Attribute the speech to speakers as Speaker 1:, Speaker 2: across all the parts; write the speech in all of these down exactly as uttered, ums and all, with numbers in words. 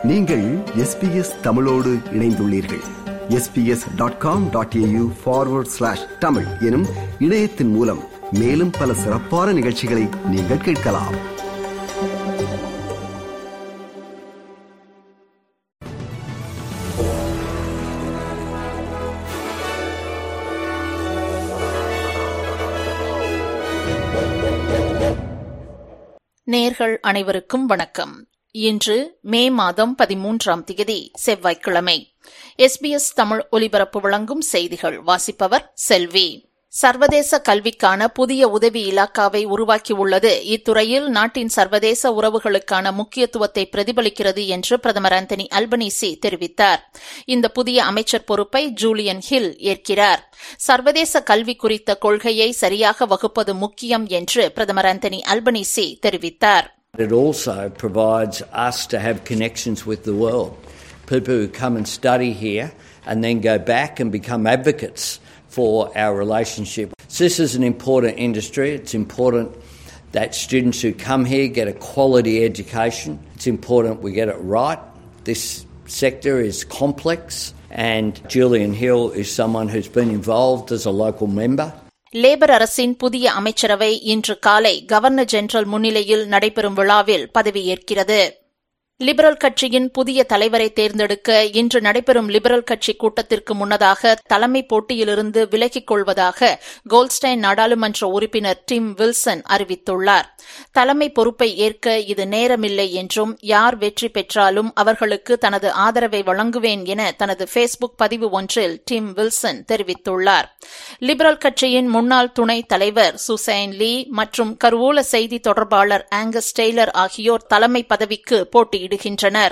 Speaker 1: நீங்கள் S B S தமிழோடு இணைந்துள்ளீர்கள். S B S dot com dot A U forward slash Tamil எனும் இணையத்தின் மூலம் மேலும் பல சிறப்பான நிகழ்ச்சிகளை நீங்கள் கேட்கலாம்.
Speaker 2: நேயர்கள் அனைவருக்கும் வணக்கம். இன்று மே மாதம் பதிமூன்றாம் தேதி செவ்வாய்க்கிழமை. எஸ் பி எஸ் தமிழ் ஒலிபரப்பு வழங்கும் செய்திகள். வாசிப்பவர் செல்வி. சர்வதேச கல்விக்கான புதிய உதவி இலாக்காவை உருவாக்கியுள்ளது இத்துறையில் நாட்டின் சர்வதேச உறவுகளுக்கான முக்கியத்துவத்தை பிரதிபலிக்கிறது என்று பிரதமர் ஆந்தனி அல்பனீசி தெரிவித்தார். இந்த புதிய அமைச்சர் பொறுப்பை ஜூலியன் ஹில் ஏற்கிறார். சர்வதேச கல்வி குறித்த கொள்கையை சரியாக வகுப்பது முக்கியம் என்று பிரதமர் ஆந்தனி அல்பனீசி தெரிவித்தார்.
Speaker 3: It also provides us to have connections with the world. People who come and study here and then go back and become advocates for our relationship. So this is an important industry. It's important that students who come here get a quality education. It's important we get it right. This sector is complex, and Julian Hill is someone who's been involved as a local member.
Speaker 2: Labor அரசின் புதிய அமைச்சரவை இன்று காலை governor general முன்னிலையில் நடைபெறும் விழாவில் பதவியேற்கிறது. Liberal கட்சியின் புதிய தலைவரை தேர்ந்தெடுக்க இன்று நடைபெறும் லிபரல் கட்சி கூட்டத்திற்கு முன்னதாக தலைமை போட்டியிலிருந்து விலகிக் கொள்வதாக கோல்ட்ஸ்டைன் நாடாளுமன்ற உறுப்பினர் டிம் வில்சன் அறிவித்துள்ளார். தலைமை பொறுப்பை ஏற்க இது நேரமில்லை என்றும் யார் வெற்றி பெற்றாலும் அவர்களுக்கு தனது ஆதரவை வழங்குவேன் என தனது ஃபேஸ்புக் பதிவு ஒன்றில் டிம் வில்சன் தெரிவித்துள்ளார். லிபரல் கட்சியின் முன்னாள் துணைத் தலைவர் சுசைன் லீ மற்றும் கருவூல செய்தி தொடர்பாளர் ஆங்கஸ் டெய்லர் ஆகியோர் தலைமை பதவிக்கு போட்டியிடுகின்றனர்.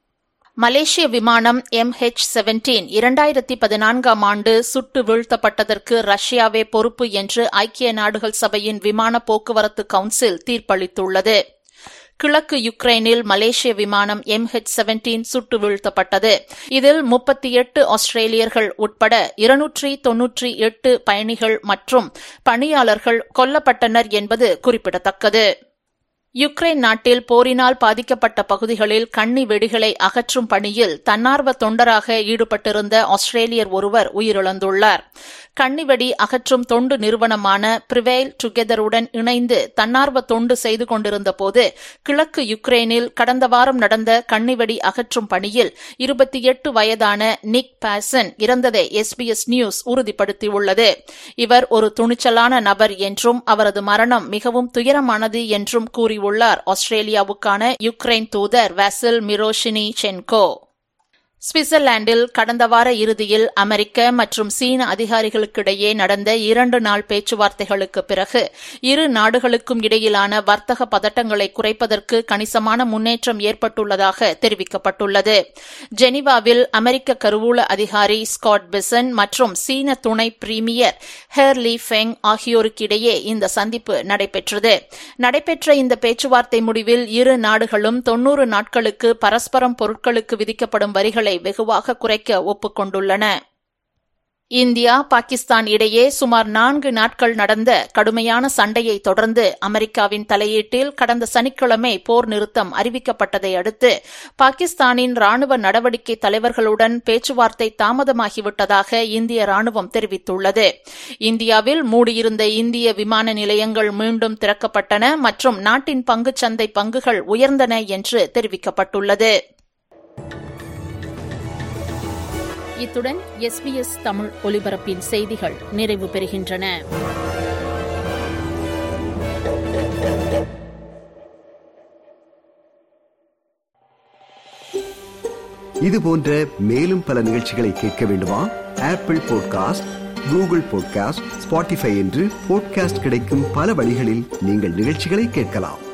Speaker 2: மலேசிய விமானம் எம் ஹெச் பதினேழு இரண்டாயிரத்தி பதினான்காம் ஆண்டு சுட்டு வீழ்த்தப்பட்டதற்கு ரஷ்யாவே பொறுப்பு என்று ஐக்கிய நாடுகள் சபையின் விமான போக்குவரத்து கவுன்சில் தீர்ப்பளித்துள்ளது. கிழக்கு யுக்ரைனில் மலேசிய விமானம் எம் ஹெச் பதினேழு சுட்டு வீழ்த்தப்பட்டது. இதில் முப்பத்தி எட்டு ஆஸ்திரேலியர்கள் உட்பட இருநூற்றி தொன்னூற்றி எட்டு பயணிகள் மற்றும் பணியாளர்கள் கொல்லப்பட்டனர் என்பது குறிப்பிடத்தக்கது. யுக்ரைன் நாட்டில் போரினால் பாதிக்கப்பட்ட பகுதிகளில் கண்ணி வெடிகளை அகற்றும் பணியில் தன்னார்வ தொண்டராக ஈடுபட்டிருந்த ஆஸ்திரேலியர் ஒருவர் உயிரிழந்துள்ளார். கண்ணிவெடி அகற்றும் தொண்டு நிறுவனமான பிரிவேல் டுகெதருடன் இணைந்து தன்னார்வ தொண்டு செய்து கொண்டிருந்தபோது கிழக்கு யுக்ரைனில் கடந்த வாரம் நடந்த கண்ணிவெடி அகற்றும் பணியில் இருபத்தி எட்டு வயதான நிக் பாசன் இறந்ததை எஸ் பி எஸ் நியூஸ் உறுதிப்படுத்தியுள்ளது. இவர் ஒரு துணிச்சலான நபர் என்றும் அவரது மரணம் மிகவும் துயரமானது என்றும் கூறியுள்ளார் ஆஸ்திரேலியாவுக்கான யுக்ரைன் தூதர் வாசில் மிரோஷினி சென்கோ. சுவிட்சர்லாந்தில் கடந்த வார இறுதியில் அமெரிக்க மற்றும் சீன அதிகாரிகளுக்கிடையே நடந்த இரண்டு நாள் பேச்சுவார்த்தைகளுக்கு பிறகு இரு நாடுகளுக்கும் இடையிலான வர்த்தக பதட்டங்களை குறைப்பதற்கு கணிசமான முன்னேற்றம் ஏற்பட்டுள்ளதாக தெரிவிக்கப்பட்டுள்ளது. ஜெனீவாவில் அமெரிக்க கருவூல அதிகாரி ஸ்காட் பிசன் மற்றும் சீன துணை பிரீமியர் ஹெர் லீ ஃபெங் ஆகியோருக்கிடையே இந்த சந்திப்பு நடைபெற்றது. நடைபெற்ற இந்த பேச்சுவார்த்தை முடிவில் இரு நாடுகளும் தொன்னூறு நாட்களுக்கு பரஸ்பரம் பொருட்களுக்கு விதிக்கப்படும் வரிகளை வெகுவாக குறைக்க ஒப்புக்கொண்டுள்ளன. இந்தியா பாகிஸ்தான் இடையே சுமார் நான்கு நாட்கள் நடந்த கடுமையான சண்டையை தொடர்ந்து அமெரிக்காவின் தலையீட்டில் கடந்த சனிக்கிழமை போர் நிறுத்தம் அறிவிக்கப்பட்டதை அடுத்து பாகிஸ்தானின் ராணுவ நடவடிக்கை தலைவர்களுடன் பேச்சுவார்த்தை தாமதமாகிவிட்டதாக இந்திய ராணுவம் தெரிவித்துள்ளது. இந்தியாவில் மூடியிருந்த இந்திய விமான நிலையங்கள் மீண்டும் திறக்கப்பட்டன மற்றும் நாட்டின் பங்குச்சந்தை பங்குகள் உயர்ந்தன என்று தெரிவிக்கப்பட்டுள்ளது. இத்துடன் எஸ் பி எஸ் தமிழ் ஒலிபரப்பின் செய்திகள் நிறைவு பெறுகின்றன.
Speaker 1: இது போன்ற மேலும் பல நிகழ்ச்சிகளை கேட்க வேண்டுமா? Apple podcast, Google podcast, Spotify என்று பாட்காஸ்ட் கிடைக்கும் பல வழிகளில் நீங்கள் நிகழ்ச்சிகளை கேட்கலாம்.